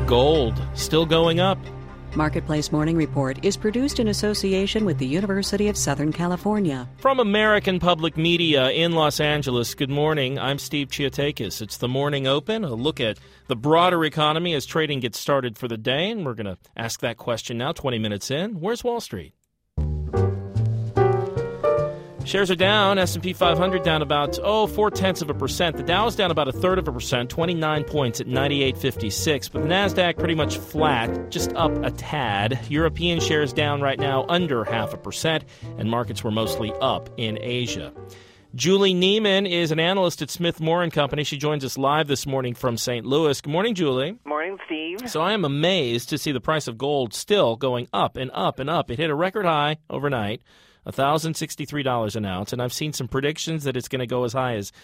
gold still going up. Marketplace Morning Report is produced in association with the University of Southern California. From American Public Media in Los Angeles, good morning. I'm Steve Chiotakis. It's the Morning Open, a look at the broader economy as trading gets started for the day. And we're going to ask that question now, 20 minutes in. Where's Wall Street? Shares are down. S&P 500 down about, 0.4%. The Dow is down about 1/3%, 29 points at 98.56. But the NASDAQ pretty much flat, just up a tad. European shares down right now under 0.5%, and markets were mostly up in Asia. Julie Neiman is an analyst at Smith Moore & Company. She joins us live this morning from St. Louis. Good morning, Julie. Morning, Steve. So I am amazed to see the price of gold still going up and up and up. It hit a record high overnight. $1,063 an ounce, and I've seen some predictions that it's going to go as high as,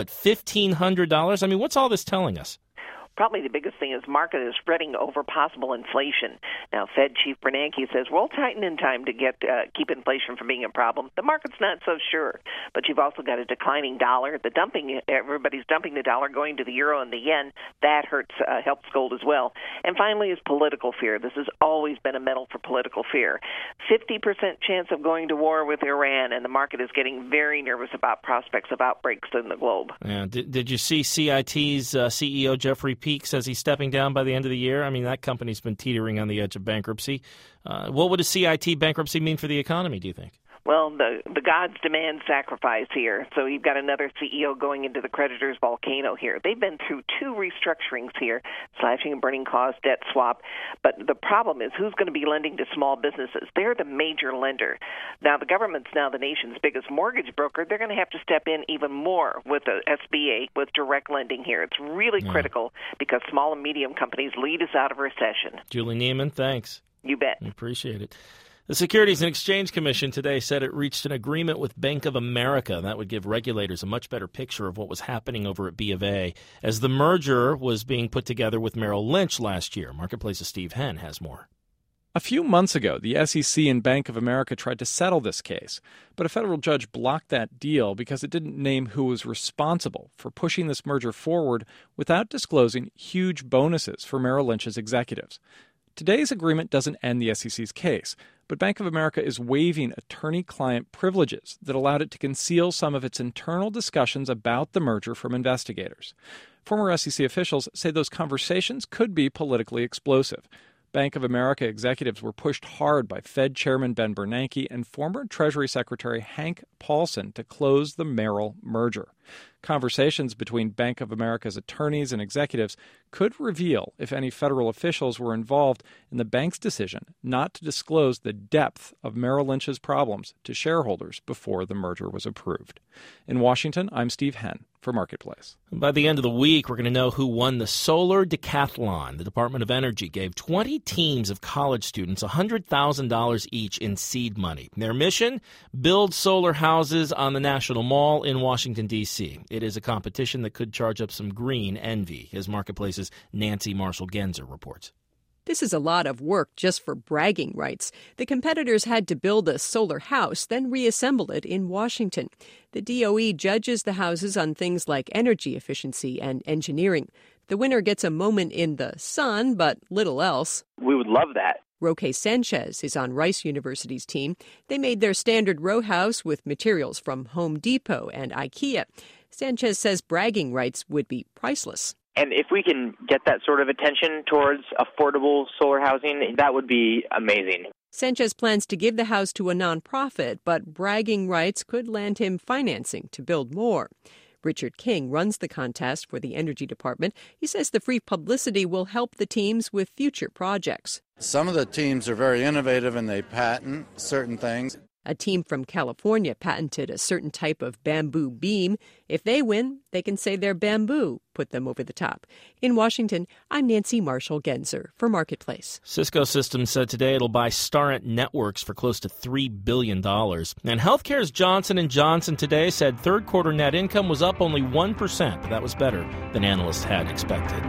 $1,500? I mean, what's all this telling us? Probably the biggest thing is market is fretting over possible inflation. Now, Fed Chief Bernanke says we'll tighten in time to keep inflation from being a problem. The market's not so sure, but you've also got a declining dollar. Everybody's dumping the dollar, going to the euro and the yen. That helps gold as well. And finally is political fear. This has always been a medal for political fear. 50% chance of going to war with Iran, and the market is getting very nervous about prospects of outbreaks in the globe. Yeah. Did you see CIT's CEO Jeffrey Peak says he's stepping down by the end of the year? I mean, that company's been teetering on the edge of bankruptcy. What would a CIT bankruptcy mean for the economy, do you think? Well, the gods demand sacrifice here. So you've got another CEO going into the creditor's volcano here. They've been through 2 restructurings here, slashing and burning costs, debt swap. But the problem is who's going to be lending to small businesses? They're the major lender. Now, the government's now the nation's biggest mortgage broker. They're going to have to step in even more with the SBA, with direct lending here. It's really critical because small and medium companies lead us out of recession. Julie Neiman, thanks. You bet. I appreciate it. The Securities and Exchange Commission today said it reached an agreement with Bank of America. That would give regulators a much better picture of what was happening over at B of A as the merger was being put together with Merrill Lynch last year. Marketplace's Steve Henn has more. A few months ago, the SEC and Bank of America tried to settle this case, but a federal judge blocked that deal because it didn't name who was responsible for pushing this merger forward without disclosing huge bonuses for Merrill Lynch's executives. Today's agreement doesn't end the SEC's case, but Bank of America is waiving attorney-client privileges that allowed it to conceal some of its internal discussions about the merger from investigators. Former SEC officials say those conversations could be politically explosive. Bank of America executives were pushed hard by Fed Chairman Ben Bernanke and former Treasury Secretary Hank Paulson to close the Merrill merger. Conversations between Bank of America's attorneys and executives could reveal if any federal officials were involved in the bank's decision not to disclose the depth of Merrill Lynch's problems to shareholders before the merger was approved. In Washington, I'm Steve Henn for Marketplace. By the end of the week, we're going to know who won the Solar Decathlon. The Department of Energy gave 20 teams of college students $100,000 each in seed money. Their mission? Build solar houses on the National Mall in Washington, D.C. It is a competition that could charge up some green envy, as Marketplace's Nancy Marshall-Genzer reports. This is a lot of work just for bragging rights. The competitors had to build a solar house, then reassemble it in Washington. The DOE judges the houses on things like energy efficiency and engineering. The winner gets a moment in the sun, but little else. We would love that. Roque Sanchez is on Rice University's team. They made their standard row house with materials from Home Depot and IKEA. Sanchez says bragging rights would be priceless. And if we can get that sort of attention towards affordable solar housing, that would be amazing. Sanchez plans to give the house to a nonprofit, but bragging rights could land him financing to build more. Richard King runs the contest for the Energy Department. He says the free publicity will help the teams with future projects. Some of the teams are very innovative and they patent certain things. A team from California patented a certain type of bamboo beam. If they win, they can say their bamboo put them over the top. In Washington, I'm Nancy Marshall-Genzer for Marketplace. Cisco Systems said today it'll buy Starent Networks for close to $3 billion. And healthcare's Johnson & Johnson today said third quarter net income was up only 1%. But that was better than analysts had expected.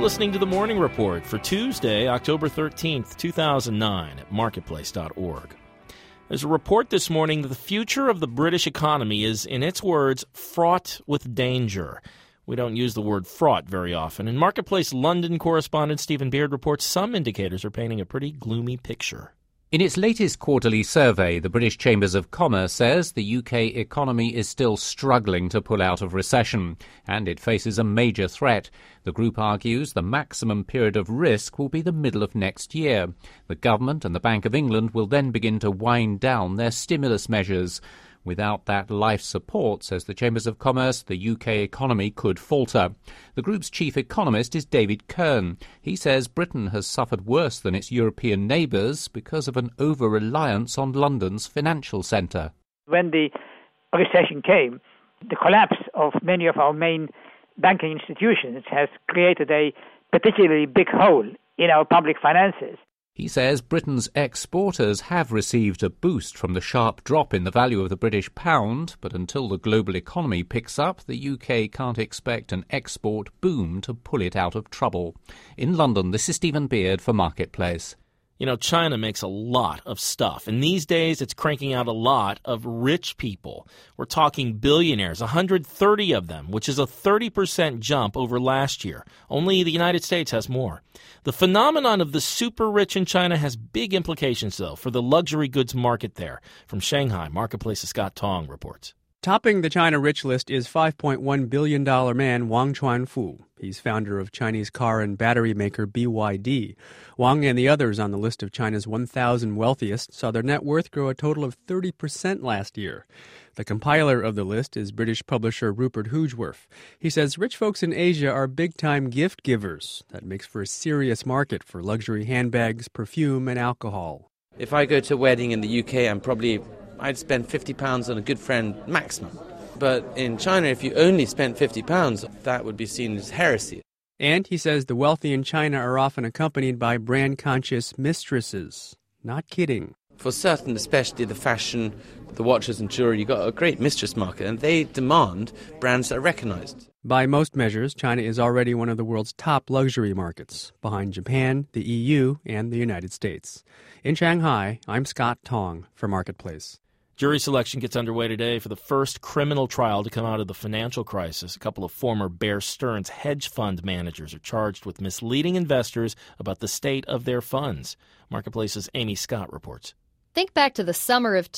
listening to The Morning Report for Tuesday, October 13th, 2009 at marketplace.org. There's a report this morning that the future of the British economy is, in its words, fraught with danger. We don't use the word fraught very often. And Marketplace London correspondent Stephen Beard reports some indicators are painting a pretty gloomy picture. In its latest quarterly survey, the British Chambers of Commerce says the UK economy is still struggling to pull out of recession, and it faces a major threat. The group argues the maximum period of risk will be the middle of next year. The government and the Bank of England will then begin to wind down their stimulus measures. Without that life support, says the Chambers of Commerce, the UK economy could falter. The group's chief economist is David Kern. He says Britain has suffered worse than its European neighbours because of an over-reliance on London's financial centre. When the recession came, the collapse of many of our main banking institutions has created a particularly big hole in our public finances. He says Britain's exporters have received a boost from the sharp drop in the value of the British pound, but until the global economy picks up, the UK can't expect an export boom to pull it out of trouble. In London, this is Stephen Beard for Marketplace. You know, China makes a lot of stuff, and these days it's cranking out a lot of rich people. We're talking billionaires, 130 of them, which is a 30% jump over last year. Only the United States has more. The phenomenon of the super rich in China has big implications, though, for the luxury goods market there. From Shanghai, Marketplace's Scott Tong reports. Topping the China rich list is $5.1 billion man Wang Chuanfu. He's founder of Chinese car and battery maker BYD. Wang and the others on the list of China's 1,000 wealthiest saw their net worth grow a total of 30% last year. The compiler of the list is British publisher Rupert Hoogeworth. He says rich folks in Asia are big-time gift givers. That makes for a serious market for luxury handbags, perfume, and alcohol. If I go to a wedding in the UK, I'd spend £50 on a good friend maximum. But in China, if you only spent £50, that would be seen as heresy. And he says the wealthy in China are often accompanied by brand-conscious mistresses. Not kidding. For certain, especially the fashion, the watches and jewelry, you've got a great mistress market, and they demand brands that are recognized. By most measures, China is already one of the world's top luxury markets, behind Japan, the EU, and the United States. In Shanghai, I'm Scott Tong for Marketplace. Jury selection gets underway today for the first criminal trial to come out of the financial crisis. A couple of former Bear Stearns hedge fund managers are charged with misleading investors about the state of their funds. Marketplace's Amy Scott reports. Think back to the summer of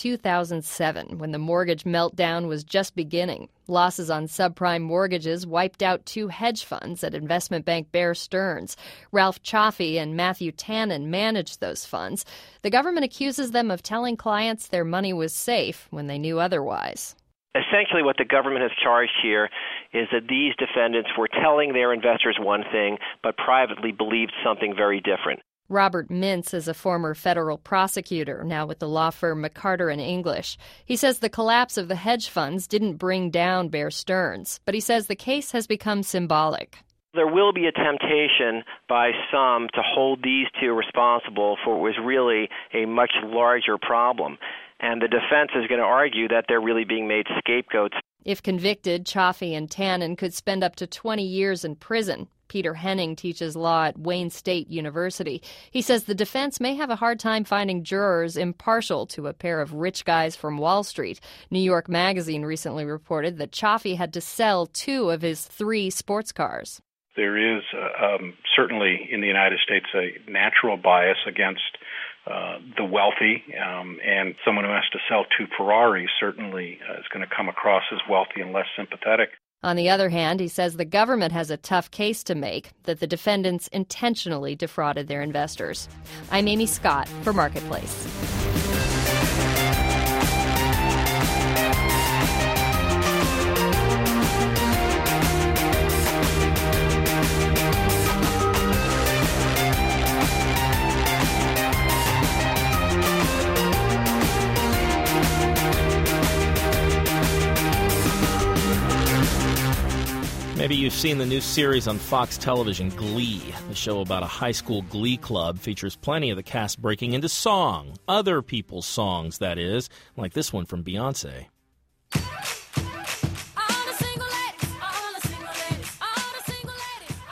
2007, when the mortgage meltdown was just beginning. Losses on subprime mortgages wiped out two hedge funds at investment bank Bear Stearns. Ralph Chaffee and Matthew Tannen managed those funds. The government accuses them of telling clients their money was safe when they knew otherwise. Essentially what the government has charged here is that these defendants were telling their investors one thing, but privately believed something very different. Robert Mintz is a former federal prosecutor, now with the law firm McCarter & English. He says the collapse of the hedge funds didn't bring down Bear Stearns, but he says the case has become symbolic. There will be a temptation by some to hold these two responsible for what was really a much larger problem. And the defense is going to argue that they're really being made scapegoats. If convicted, Chaffee and Tannen could spend up to 20 years in prison. Peter Henning teaches law at Wayne State University. He says the defense may have a hard time finding jurors impartial to a pair of rich guys from Wall Street. New York Magazine recently reported that Chaffee had to sell 2 of his 3 sports cars. There is certainly in the United States a natural bias against the wealthy, and someone who has to sell 2 Ferraris certainly is going to come across as wealthy and less sympathetic. On the other hand, he says the government has a tough case to make, that the defendants intentionally defrauded their investors. I'm Amy Scott for Marketplace. Maybe you've seen the new series on Fox Television, Glee. The show about a high school glee club features plenty of the cast breaking into song. Other people's songs, that is, like this one from Beyoncé.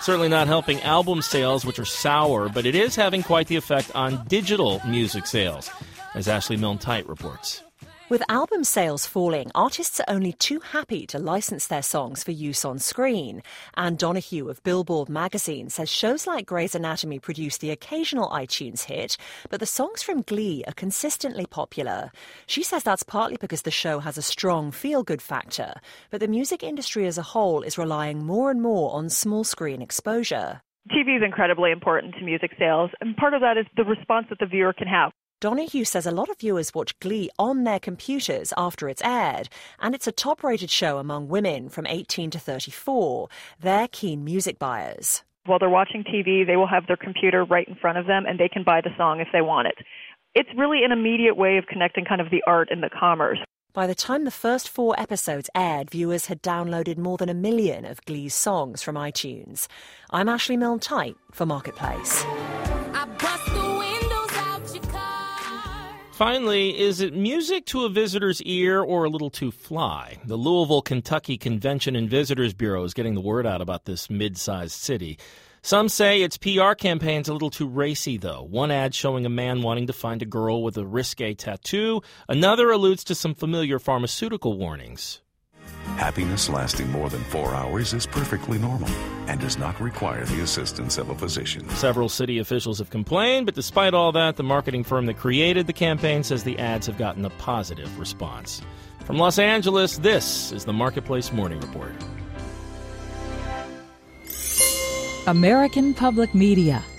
Certainly not helping album sales, which are sour, but it is having quite the effect on digital music sales, as Ashley Milne-Tite reports. With album sales falling, artists are only too happy to license their songs for use on screen. Anne Donahue of Billboard magazine says shows like Grey's Anatomy produce the occasional iTunes hit, but the songs from Glee are consistently popular. She says that's partly because the show has a strong feel-good factor, but the music industry as a whole is relying more and more on small-screen exposure. TV is incredibly important to music sales, and part of that is the response that the viewer can have. Donahue says a lot of viewers watch Glee on their computers after it's aired, and it's a top-rated show among women from 18 to 34. They're keen music buyers. While they're watching TV, they will have their computer right in front of them, and they can buy the song if they want it. It's really an immediate way of connecting kind of the art and the commerce. By the time the first 4 episodes aired, viewers had downloaded more than 1 million of Glee's songs from iTunes. I'm Ashley Milne-Tite for Marketplace. Finally, is it music to a visitor's ear or a little too fly? The Louisville, Kentucky Convention and Visitors Bureau is getting the word out about this mid-sized city. Some say its PR campaign's a little too racy, though. One ad showing a man wanting to find a girl with a risque tattoo. Another alludes to some familiar pharmaceutical warnings. Happiness lasting more than 4 hours is perfectly normal and does not require the assistance of a physician. Several city officials have complained, but despite all that, the marketing firm that created the campaign says the ads have gotten a positive response. From Los Angeles, this is the Marketplace Morning Report. American Public Media